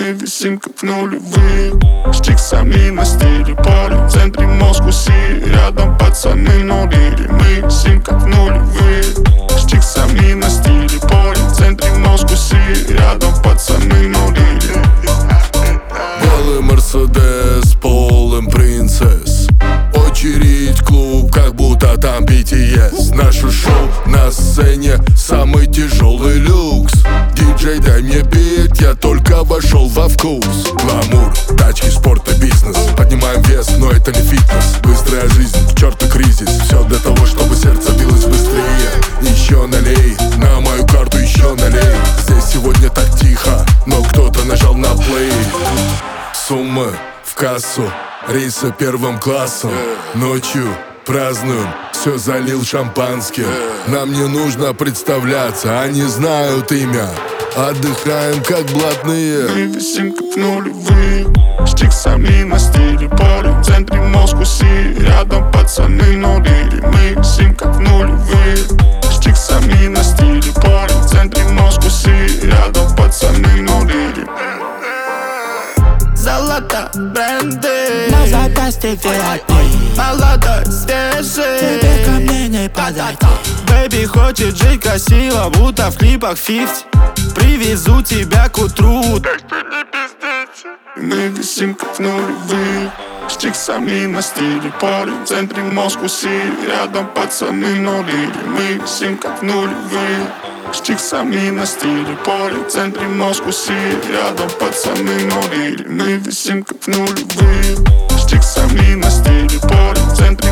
Мы висим как в нулевые, с чиксами на стиле. Парень в центре Москвы, рядом пацаны нурили. Мы висим как в нулевые, с чиксами на стиле. Парень в центре Москвы, рядом пацаны нурили. Белый Мерседес, полым принцесс. Очередь в клуб, как будто там BTS. Наше шоу на сцене, самый тяжелый люкс. Диджей, дай мне бит, я только вошел во вкус. Гламур, тачки, спорт и бизнес. Поднимаем вес, но это не фитнес. Быстрая жизнь, к черту кризис. Все для того, чтобы сердце билось быстрее. Еще налей, на мою карту еще налей. Здесь сегодня так тихо, но кто-то нажал на плей. Суммы в кассу, рейсы первым классом. Ночью празднуем, все залил шампанским. Нам не нужно представляться, они знают имя. Отдыхаем как блатные. Мы висим как в нулевые, с чиксами на стиле. Парень в центре Москвы, рядом пацаны нурили. Мы висим как в нулевые, с чиксами на стиле. Парень в центре Москвы, рядом пацаны нурили. Золото, бренды на запястье VIP. Молодой, свежий, тебе ко мне не подойти. Бэйби хочет жить красиво, будто в клипах 50. Привезу тебя к утру. Мы висим как в нулевые, с чиксами на стиле. Парень в центре Москвы, рядом пацаны нурили. Мы висим как в нулевые, с чиксами на стиле. Парень в центре Москвы, рядом пацаны нурили. Мы висим как в нулевые, с чиксами на стиле. Парень в центре